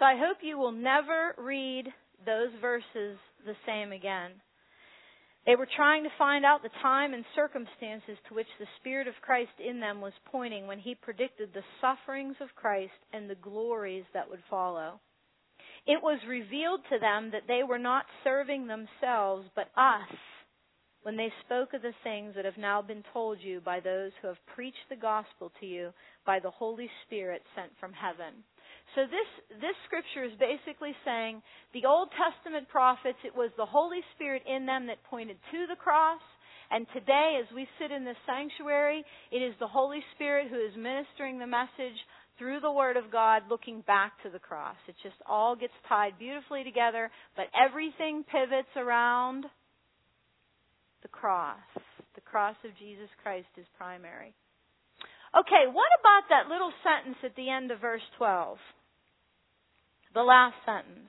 So I hope you will never read those verses the same again. They were trying to find out the time and circumstances to which the Spirit of Christ in them was pointing when He predicted the sufferings of Christ and the glories that would follow. It was revealed to them that they were not serving themselves, but us, when they spoke of the things that have now been told you by those who have preached the gospel to you by the Holy Spirit sent from heaven. So this scripture is basically saying the Old Testament prophets, it was the Holy Spirit in them that pointed to the cross. And today, as we sit in this sanctuary, it is the Holy Spirit who is ministering the message through the Word of God, looking back to the cross. It just all gets tied beautifully together, but everything pivots around the cross. The cross of Jesus Christ is primary. Okay, what about that little sentence at the end of verse 12? The last sentence.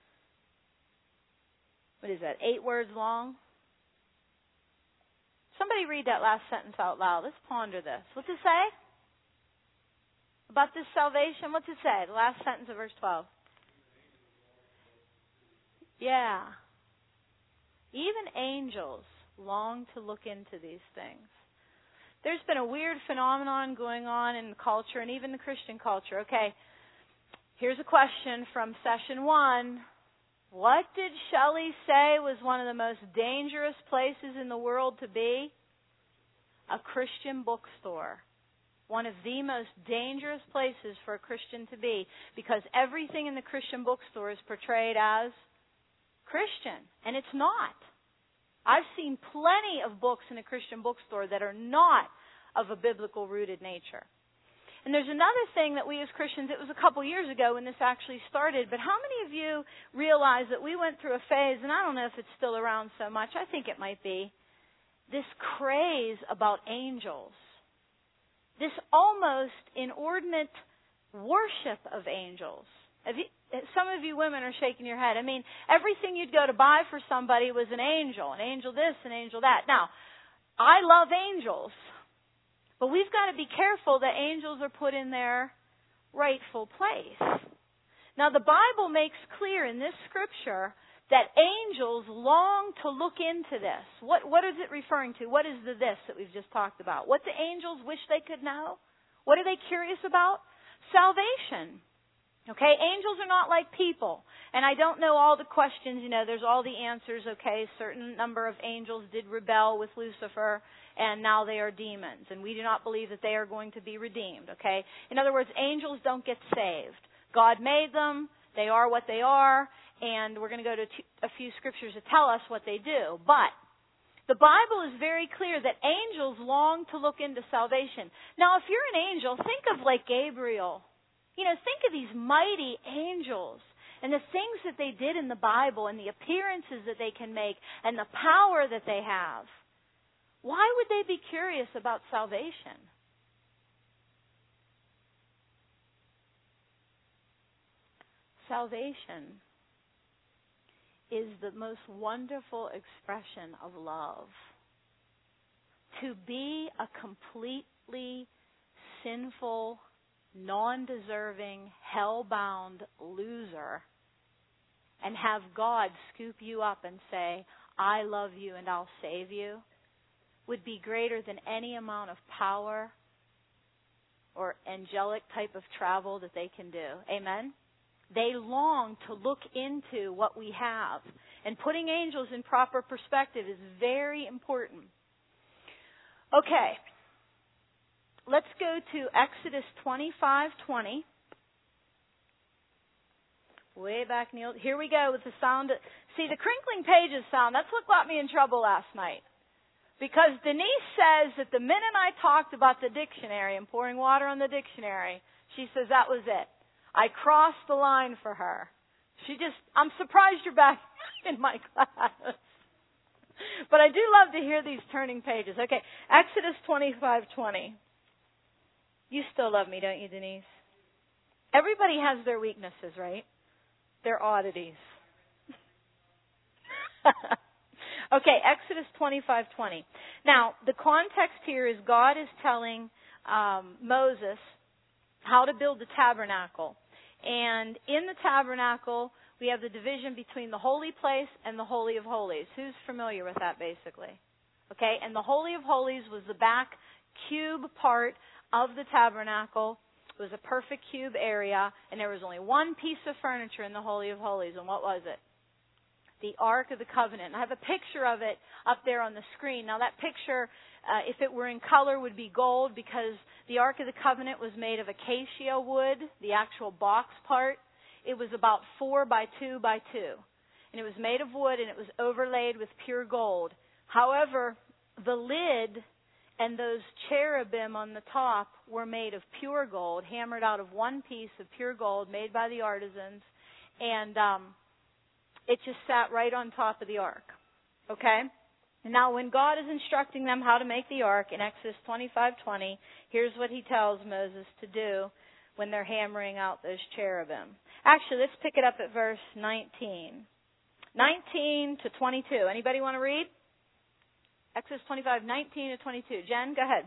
What is that, 8 words long? Somebody read that last sentence out loud. Let's ponder this. What's it say? About this salvation, what's it say? The last sentence of verse 12. Yeah. Even angels long to look into these things. There's been a weird phenomenon going on in the culture and even the Christian culture. Okay, here's a question from session 1. What did Shelley say was one of the most dangerous places in the world to be? A Christian bookstore. One of the most dangerous places for a Christian to be, because everything in the Christian bookstore is portrayed as Christian, and it's not. I've seen plenty of books in a Christian bookstore that are not of a biblical rooted nature. And there's another thing that we as Christians, it was a couple years ago when this actually started, but how many of you realize that we went through a phase, and I don't know if it's still around so much, I think it might be, this craze about angels. This almost inordinate worship of angels. Some of you women are shaking your head. I mean, everything you'd go to buy for somebody was an angel this, an angel that. Now, I love angels, but we've got to be careful that angels are put in their rightful place. Now, the Bible makes clear in this scripture that angels long to look into this. What is it referring to? What is the this that we've just talked about? What do angels wish they could know? What are they curious about? Salvation. Okay, angels are not like people. And I don't know all the questions, there's all the answers, okay? A certain number of angels did rebel with Lucifer, and now they are demons. And we do not believe that they are going to be redeemed, okay? In other words, angels don't get saved. God made them, they are what they are, and we're going to go to a few scriptures to tell us what they do. But the Bible is very clear that angels long to look into salvation. Now, if you're an angel, think of like Gabriel. Think of these mighty angels and the things that they did in the Bible and the appearances that they can make and the power that they have. Why would they be curious about salvation? Salvation is the most wonderful expression of love. To be a completely sinful, non-deserving, hell-bound loser and have God scoop you up and say, I love you and I'll save you, would be greater than any amount of power or angelic type of travel that they can do. Amen? They long to look into what we have. And putting angels in proper perspective is very important. Okay. Let's go to Exodus 25:20. Way back, Neil. Here we go with the sound. See, the crinkling pages sound, that's what got me in trouble last night. Because Denise says that the minute I talked about the dictionary and pouring water on the dictionary, she says that was it. I crossed the line for her. I'm surprised you're back in my class. But I do love to hear these turning pages. Okay, Exodus 25:20. You still love me, don't you, Denise? Everybody has their weaknesses, right? Their oddities. Okay, Exodus 25:20. Now, the context here is God is telling Moses how to build the tabernacle. And in the tabernacle, we have the division between the holy place and the Holy of Holies. Who's familiar with that, basically? Okay, and the Holy of Holies was the back cube part of the tabernacle. It was a perfect cube area, and there was only one piece of furniture in the Holy of Holies, and what was it? The Ark of the Covenant. I have a picture of it up there on the screen. Now that picture, if it were in color, would be gold, because the Ark of the Covenant was made of acacia wood, the actual box part. It was about 4 by 2 by 2. And it was made of wood, and it was overlaid with pure gold. However, the lid and those cherubim on the top were made of pure gold, hammered out of one piece of pure gold made by the artisans. And it just sat right on top of the ark. Okay? And now when God is instructing them how to make the ark in Exodus 25:20, here's what he tells Moses to do when they're hammering out those cherubim. Actually, let's pick it up at verse 19. 19 to 22. Anybody want to read? Exodus 25:19 to 22. Jen, go ahead.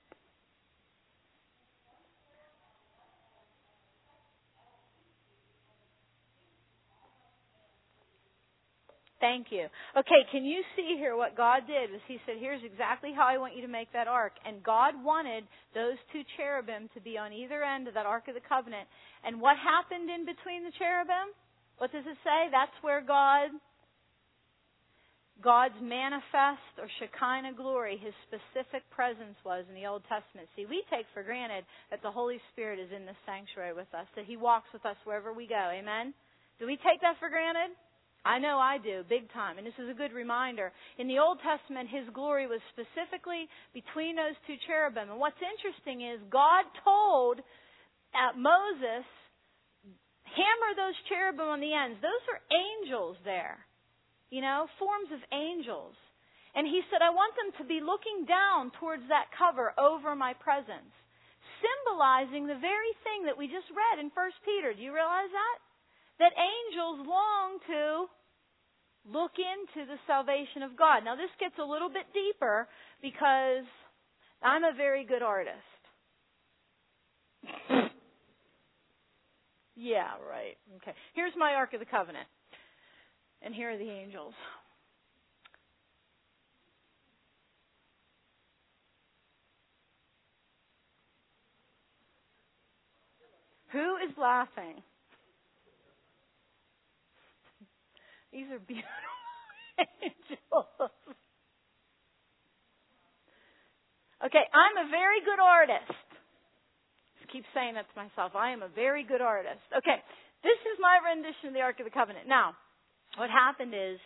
Thank you. Okay, can you see here what God did? Was he said, here's exactly how I want you to make that ark. And God wanted those 2 cherubim to be on either end of that Ark of the Covenant. And what happened in between the cherubim? What does it say? That's where God's manifest or Shekinah glory, His specific presence was in the Old Testament. See, we take for granted that the Holy Spirit is in this sanctuary with us, that He walks with us wherever we go. Amen? Do we take that for granted? I know I do, big time. And this is a good reminder. In the Old Testament, His glory was specifically between those 2 cherubim. And what's interesting is God told Moses, hammer those cherubim on the ends. Those are angels there. You know, forms of angels. And he said, I want them to be looking down towards that cover over my presence, symbolizing the very thing that we just read in 1 Peter. Do you realize that? That angels long to look into the salvation of God. Now, this gets a little bit deeper because I'm a very good artist. Yeah, right. Okay. Here's my Ark of the Covenant. And here are the angels. Who is laughing? These are beautiful angels. Okay, I'm a very good artist. Just keep saying that to myself. I am a very good artist. Okay, this is my rendition of the Ark of the Covenant. Now, what happened is,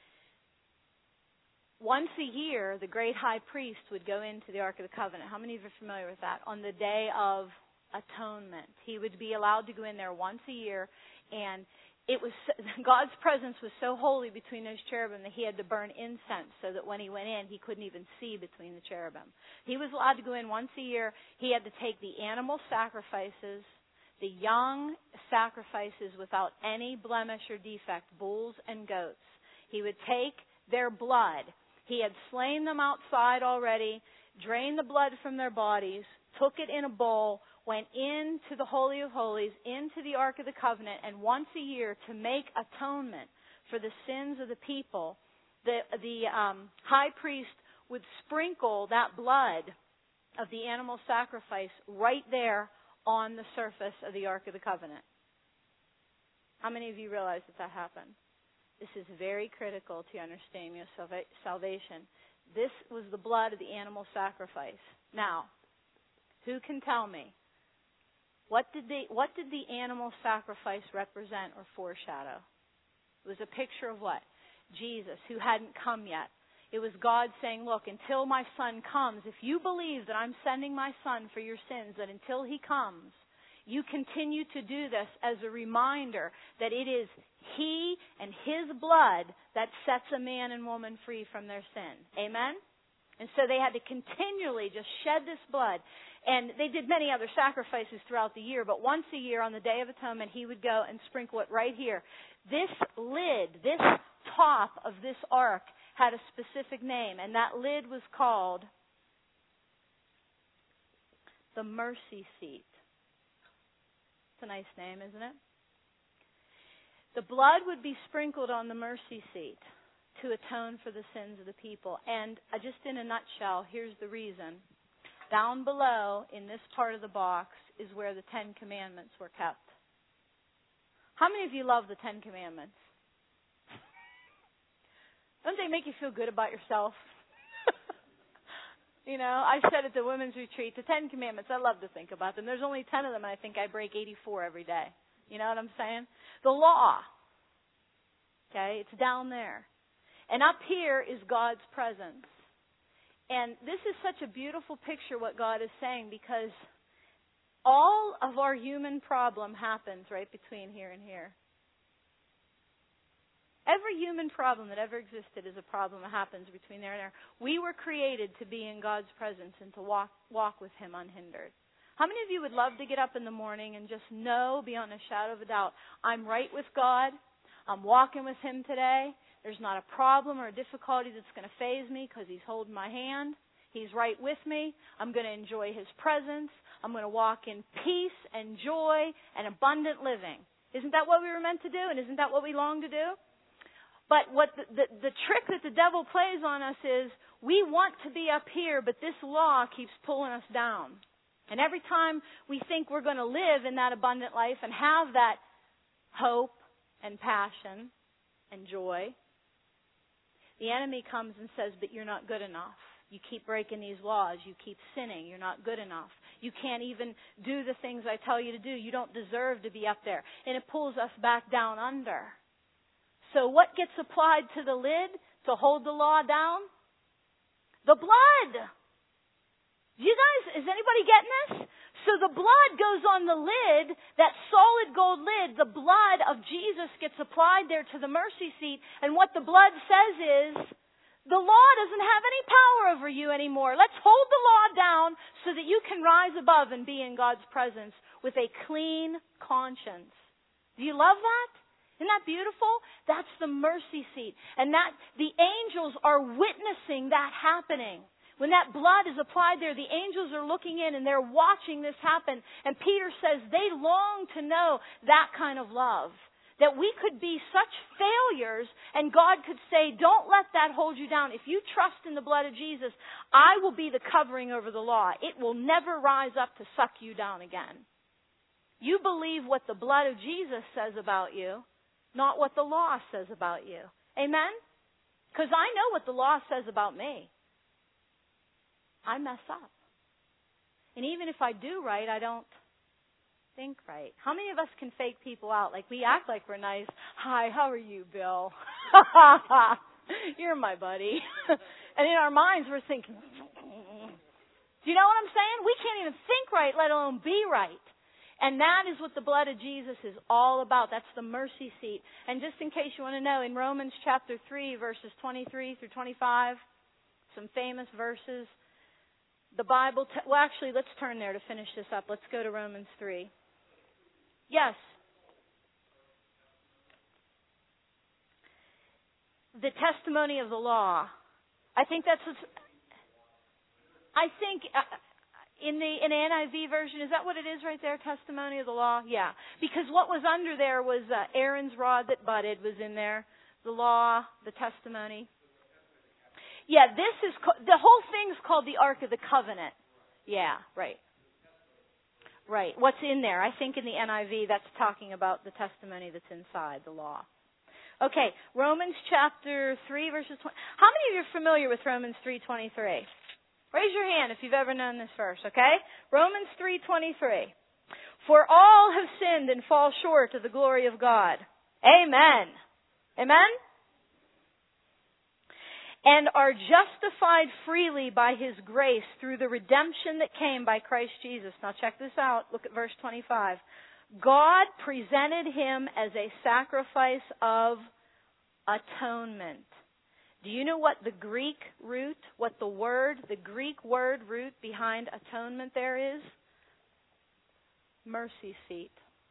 once a year, the great high priest would go into the Ark of the Covenant. How many of you are familiar with that? On the Day of Atonement. He would be allowed to go in there once a year, and it was God's presence was so holy between those cherubim that he had to burn incense so that when he went in, he couldn't even see between the cherubim. He was allowed to go in once a year. He had to take the animal sacrifices, the young sacrifices without any blemish or defect, bulls and goats. He would take their blood. He had slain them outside already, drained the blood from their bodies, took it in a bowl, went into the Holy of Holies, into the Ark of the Covenant, and once a year, to make atonement for the sins of the people, the high priest would sprinkle that blood of the animal sacrifice right there on the surface of the Ark of the Covenant. How many of you realize that happened? This is very critical to your understanding of salvation. This was the blood of the animal sacrifice. Now, who can tell me? What did the animal sacrifice represent or foreshadow? It was a picture of what? Jesus, who hadn't come yet. It was God saying, look, until my son comes, if you believe that I'm sending my son for your sins, that until he comes, you continue to do this as a reminder that it is he and his blood that sets a man and woman free from their sin. Amen? And so they had to continually just shed this blood. And they did many other sacrifices throughout the year, but once a year on the Day of Atonement, he would go and sprinkle it right here. This lid, this top of this ark had a specific name, and that lid was called the mercy seat. It's a nice name, isn't it? The blood would be sprinkled on the mercy seat to atone for the sins of the people. And just in a nutshell, here's the reason. Down below, in this part of the box, is where the 10 Commandments were kept. How many of you love the 10 Commandments? Don't they make you feel good about yourself? You know, I said at the women's retreat, the 10 Commandments, I love to think about them. There's only 10 of them, and I think I break 84 every day. You know what I'm saying? The law. Okay, it's down there. And up here is God's presence. And this is such a beautiful picture what God is saying, because all of our human problem happens right between here and here. Every human problem that ever existed is a problem that happens between there and there. We were created to be in God's presence and to walk with Him unhindered. How many of you would love to get up in the morning and just know beyond a shadow of a doubt, I'm right with God, I'm walking with Him today, there's not a problem or a difficulty that's going to faze me because He's holding my hand, He's right with me, I'm going to enjoy His presence, I'm going to walk in peace and joy and abundant living. Isn't that what we were meant to do? And isn't that what we long to do? But what the trick that the devil plays on us is we want to be up here, but this law keeps pulling us down. And every time we think we're going to live in that abundant life and have that hope and passion and joy, the enemy comes and says, but you're not good enough. You keep breaking these laws. You keep sinning. You're not good enough. You can't even do the things I tell you to do. You don't deserve to be up there. And it pulls us back down under. So what gets applied to the lid to hold the law down? The blood. You guys, is anybody getting this? So the blood goes on the lid, that solid gold lid, the blood of Jesus gets applied there to the mercy seat. And what the blood says is, the law doesn't have any power over you anymore. Let's hold the law down so that you can rise above and be in God's presence with a clean conscience. Do you love that? Isn't that beautiful? That's the mercy seat. And that the angels are witnessing that happening. When that blood is applied there, the angels are looking in and they're watching this happen. And Peter says they long to know that kind of love. That we could be such failures and God could say, don't let that hold you down. If you trust in the blood of Jesus, I will be the covering over the law. It will never rise up to suck you down again. You believe what the blood of Jesus says about you, not what the law says about you. Amen? Because I know what the law says about me. I mess up. And even if I do right, I don't think right. How many of us can fake people out? Like, we act like we're nice. Hi, how are you, Bill? You're my buddy. And in our minds, we're thinking, do you know what I'm saying? We can't even think right, let alone be right. And that is what the blood of Jesus is all about. That's the mercy seat. And just in case you want to know, in Romans chapter 3, verses 23 through 25, some famous verses, the Bible, well, actually, let's turn there to finish this up. Let's go to Romans 3. Yes. The testimony of the law. I think that's what's, I think in the NIV version, is that what it is right there? Testimony of the law? Yeah. Because what was under there was Aaron's rod that budded was in there. The law, the testimony. Yeah, this is, the whole thing's called the Ark of the Covenant. Yeah, right. Right. What's in there? I think in the NIV that's talking about the testimony that's inside, the law. Okay, Romans chapter 3, verses 20. How many of you are familiar with Romans 3:23? Raise your hand if you've ever known this verse, okay? Romans 3:23. For all have sinned and fall short of the glory of God. Amen. Amen? And are justified freely by His grace through the redemption that came by Christ Jesus. Now check this out. Look at verse 25. God presented Him as a sacrifice of atonement. Do you know what the Greek root, the Greek word root behind atonement there is? Mercy seat.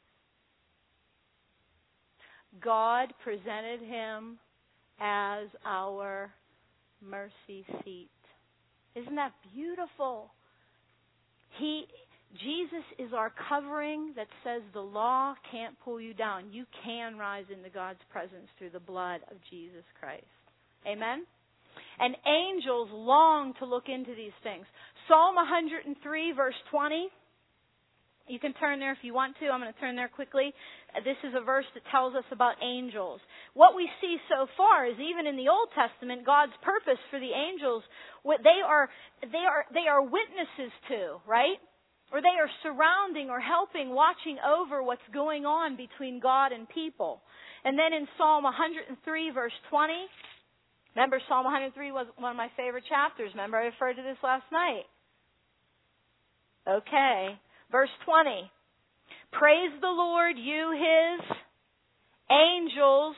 God presented Him as our mercy seat. Isn't that beautiful? Jesus is our covering that says the law can't pull you down. You can rise into God's presence through the blood of Jesus Christ. Amen? And angels long to look into these things. Psalm 103, verse 20. You can turn there if you want to. I'm going to turn there quickly. This is a verse that tells us about angels. What we see so far is even in the Old Testament, God's purpose for the angels, what they are witnesses to, right? Or they are surrounding or helping, watching over what's going on between God and people. And then in Psalm 103, verse 20, remember Psalm 103 was one of my favorite chapters. Remember I referred to this last night. Okay. Verse 20. Praise the Lord, you His angels,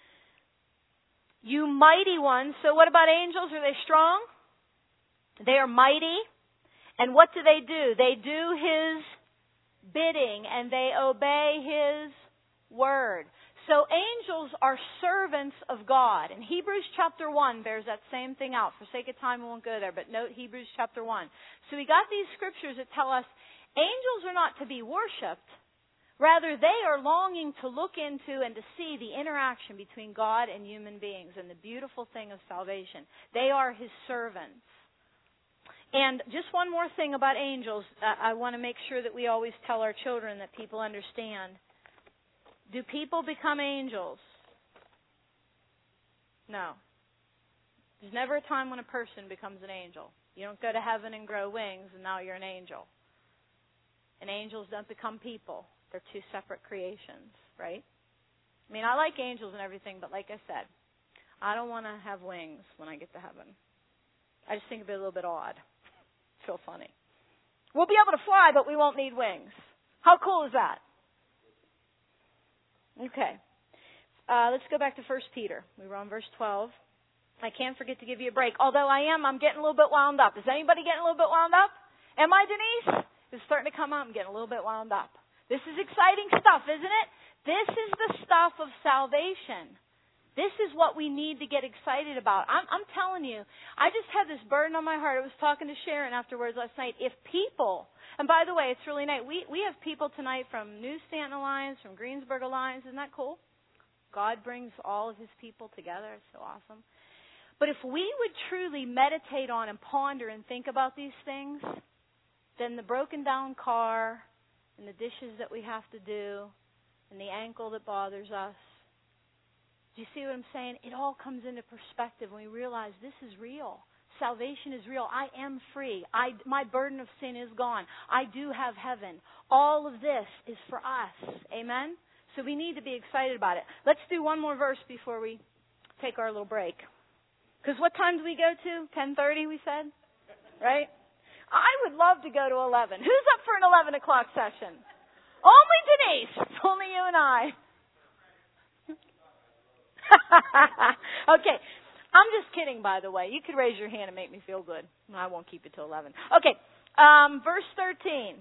you mighty ones. So what about angels? Are they strong? They are mighty. And what do? They do His bidding and they obey His word. So angels are servants of God. And Hebrews chapter 1 bears that same thing out. For sake of time, we won't go there, but note Hebrews chapter 1. So we got these scriptures that tell us angels are not to be worshipped. Rather, they are longing to look into and to see the interaction between God and human beings and the beautiful thing of salvation. They are His servants. And just one more thing about angels, I want to make sure that we always tell our children that people understand. Do people become angels? No. There's never a time when a person becomes an angel. You don't go to heaven and grow wings and now you're an angel. And angels don't become people. They're two separate creations, right? I mean, I like angels and everything, but like I said, I don't want to have wings when I get to heaven. I just think it'd be a little bit odd. Feel funny. We'll be able to fly, but we won't need wings. How cool is that? Okay. Let's go back to 1 Peter. We were on verse 12. I can't forget to give you a break. Although I'm getting a little bit wound up. Is anybody getting a little bit wound up? Am I, Denise? It's starting to come out. I'm getting a little bit wound up. This is exciting stuff, isn't it? This is the stuff of salvation. This is what we need to get excited about. I'm telling you, I just had this burden on my heart. I was talking to Sharon afterwards last night. If people, and by the way, it's really nice. We have people tonight from New Stanton Alliance, from Greensburg Alliance. Isn't that cool? God brings all of His people together. It's so awesome. But if we would truly meditate on and ponder and think about these things, then the broken down car and the dishes that we have to do and the ankle that bothers us, do you see what I'm saying? It all comes into perspective when we realize this is real. Salvation is real. I am free. My burden of sin is gone. I do have heaven. All of this is for us. Amen? So we need to be excited about it. Let's do one more verse before we take our little break. Because what time do we go to? 10:30 we said? Right? I would love to go to 11. Who's up for an 11 o'clock session? Only Denise. It's only you and I. Okay. I'm just kidding, by the way. You could raise your hand and make me feel good. I won't keep it till 11. Okay. Verse 13.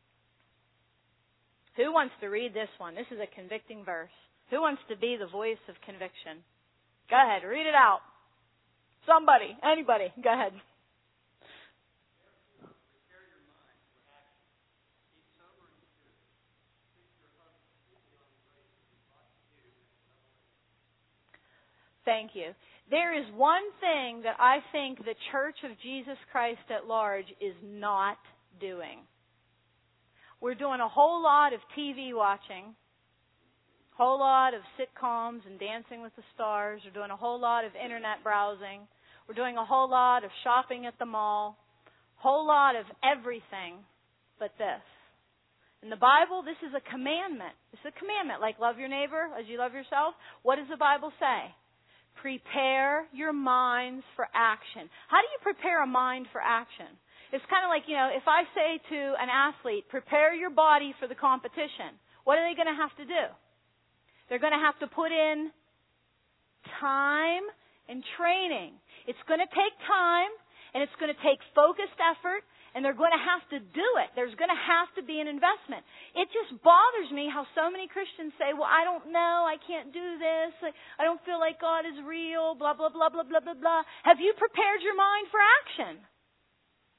Who wants to read this one? This is a convicting verse. Who wants to be the voice of conviction? Go ahead. Read it out. Somebody. Anybody. Go ahead. Thank you. There is one thing that I think the Church of Jesus Christ at large is not doing. We're doing a whole lot of TV watching, a whole lot of sitcoms and Dancing with the Stars. We're doing a whole lot of internet browsing. We're doing a whole lot of shopping at the mall, a whole lot of everything but this. In the Bible, this is a commandment. It's a commandment, like love your neighbor as you love yourself. What does the Bible say? Prepare your minds for action. How do you prepare a mind for action? It's kind of like, if I say to an athlete, prepare your body for the competition, what are they going to have to do? They're going to have to put in time and training. It's going to take time, and it's going to take focused effort, and they're going to have to do it. There's going to have to be an investment. It just bothers me how so many Christians say, well, I don't know, I can't do this, I don't feel like God is real, blah, blah, blah, blah, blah, blah, blah. Have you prepared your mind for action?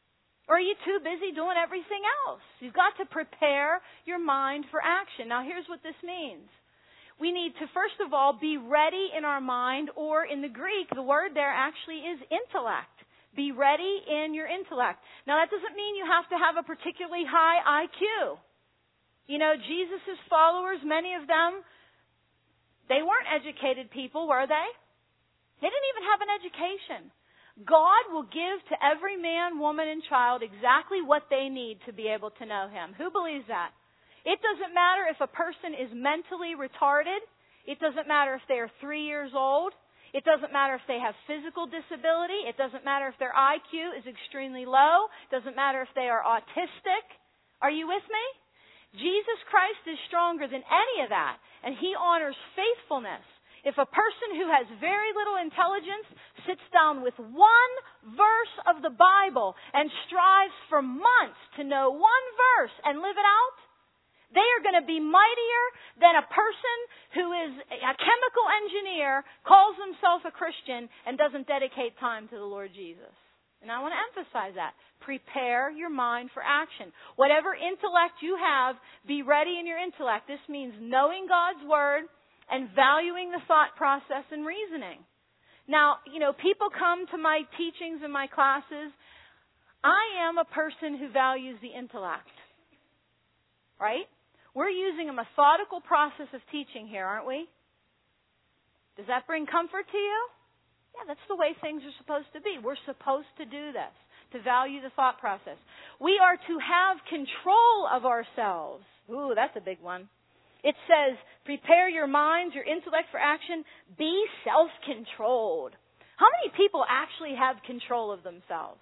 Or are you too busy doing everything else? You've got to prepare your mind for action. Now, here's what this means. We need to, first of all, be ready in our mind, or in the Greek, the word there actually is intellect. Be ready in your intellect. Now, that doesn't mean you have to have a particularly high IQ. You know, Jesus' followers, many of them, they weren't educated people, were they? They didn't even have an education. God will give to every man, woman, and child exactly what they need to be able to know Him. Who believes that? It doesn't matter if a person is mentally retarded. It doesn't matter if they are 3 years old. It doesn't matter if they have physical disability. It doesn't matter if their IQ is extremely low. It doesn't matter if they are autistic. Are you with me? Jesus Christ is stronger than any of that, and He honors faithfulness. If a person who has very little intelligence sits down with one verse of the Bible and strives for months to know one verse and live it out, they are going to be mightier than a person who is a chemical engineer, calls himself a Christian, and doesn't dedicate time to the Lord Jesus. And I want to emphasize that. Prepare your mind for action. Whatever intellect you have, be ready in your intellect. This means knowing God's Word and valuing the thought process and reasoning. Now, you know, people come to my teachings and my classes. I am a person who values the intellect. Right? We're using a methodical process of teaching here, aren't we? Does that bring comfort to you? Yeah, that's the way things are supposed to be. We're supposed to do this, to value the thought process. We are to have control of ourselves. Ooh, that's a big one. It says, prepare your minds, your intellect for action. Be self-controlled. How many people actually have control of themselves?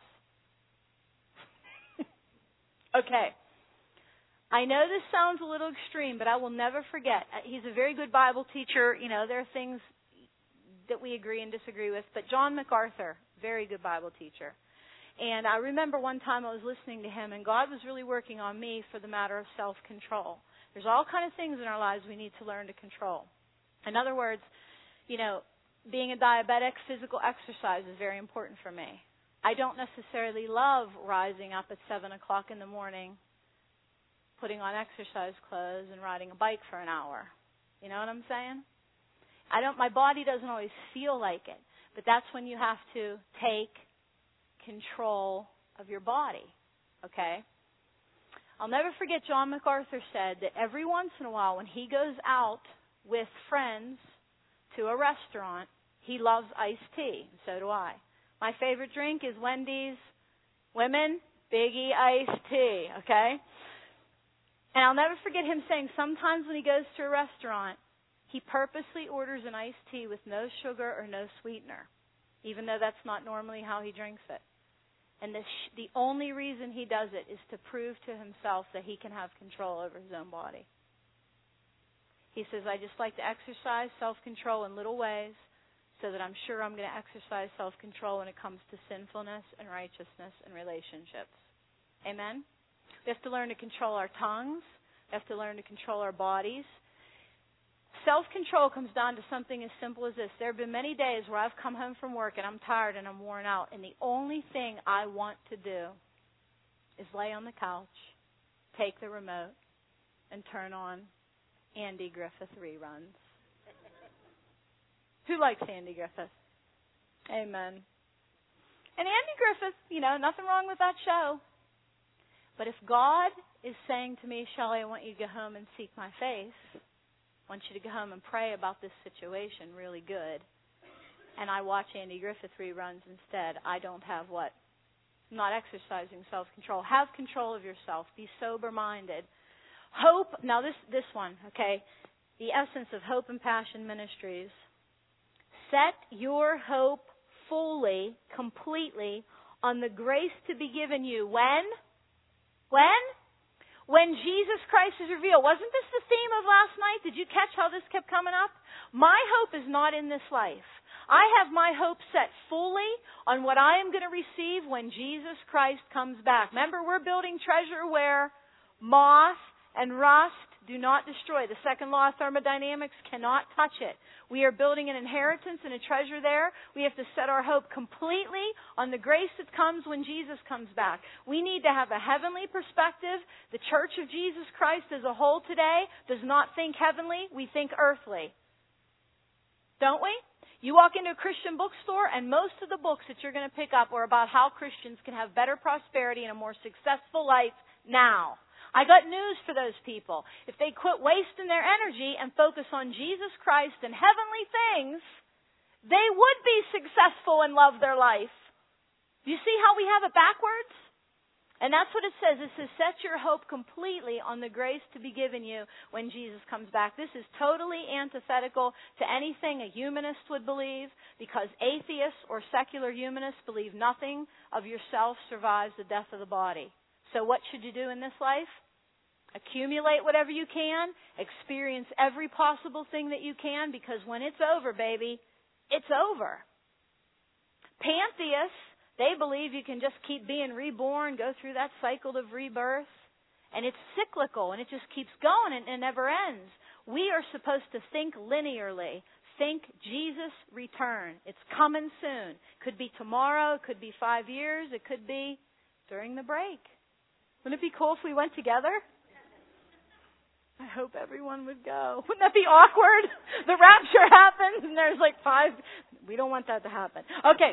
Okay. I know this sounds a little extreme, but I will never forget. He's a very good Bible teacher. You know, there are things that we agree and disagree with. But John MacArthur, very good Bible teacher. And I remember one time I was listening to him, and God was really working on me for the matter of self-control. There's all kind of things in our lives we need to learn to control. In other words, you know, being a diabetic, physical exercise is very important for me. I don't necessarily love rising up at 7 o'clock in the morning, putting on exercise clothes and riding a bike for an hour. You know what I'm saying? My body doesn't always feel like it, but that's when you have to take control of your body. Okay? I'll never forget John MacArthur said that every once in a while when he goes out with friends to a restaurant, he loves iced tea. And so do I. My favorite drink is Wendy's Women Biggie iced tea. Okay? And I'll never forget him saying sometimes when he goes to a restaurant, he purposely orders an iced tea with no sugar or no sweetener, even though that's not normally how he drinks it. And the only reason he does it is to prove to himself that he can have control over his own body. He says, I just like to exercise self-control in little ways so that I'm sure I'm going to exercise self-control when it comes to sinfulness and righteousness and relationships. Amen? We have to learn to control our tongues. We have to learn to control our bodies. Self-control comes down to something as simple as this. There have been many days where I've come home from work and I'm tired and I'm worn out, and the only thing I want to do is lay on the couch, take the remote, and turn on Andy Griffith reruns. Who likes Andy Griffith? Amen. And Andy Griffith, you know, nothing wrong with that show. But if God is saying to me, Shelley, I want you to go home and seek my face, I want you to go home and pray about this situation really good, and I watch Andy Griffith reruns instead, I don't have what? I'm not exercising self-control. Have control of yourself. Be sober-minded. Hope, now this one, okay, the essence of Hope and Passion Ministries. Set your hope fully, completely, on the grace to be given you. When? When Jesus Christ is revealed. Wasn't this the theme of last night? Did you catch how this kept coming up? My hope is not in this life. I have my hope set fully on what I am going to receive when Jesus Christ comes back. Remember, we're building treasure where moth and rust do not destroy. The second law of thermodynamics cannot touch it. We are building an inheritance and a treasure there. We have to set our hope completely on the grace that comes when Jesus comes back. We need to have a heavenly perspective. The Church of Jesus Christ as a whole today does not think heavenly. We think earthly. Don't we? You walk into a Christian bookstore and most of the books that you're going to pick up are about how Christians can have better prosperity and a more successful life now. I got news for those people. If they quit wasting their energy and focus on Jesus Christ and heavenly things, they would be successful and love their life. Do you see how we have it backwards? And that's what it says. It says, set your hope completely on the grace to be given you when Jesus comes back. This is totally antithetical to anything a humanist would believe, because atheists or secular humanists believe nothing of yourself survives the death of the body. So what should you do in this life? Accumulate whatever you can. Experience every possible thing that you can, because when it's over, baby, it's over. Pantheists, they believe you can just keep being reborn, go through that cycle of rebirth, and it's cyclical, and it just keeps going and it never ends. We are supposed to think linearly. Think Jesus' return. It's coming soon. Could be tomorrow, it could be 5 years, it could be during the break. Wouldn't it be cool if we went together? I hope everyone would go. Wouldn't that be awkward? The rapture happens and there's like 5. We don't want that to happen. Okay.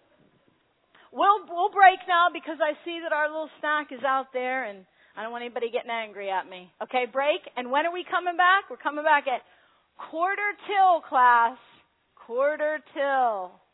We'll break now because I see that our little snack is out there and I don't want anybody getting angry at me. Okay, break. And when are we coming back? We're coming back at 1:45, class. 1:45.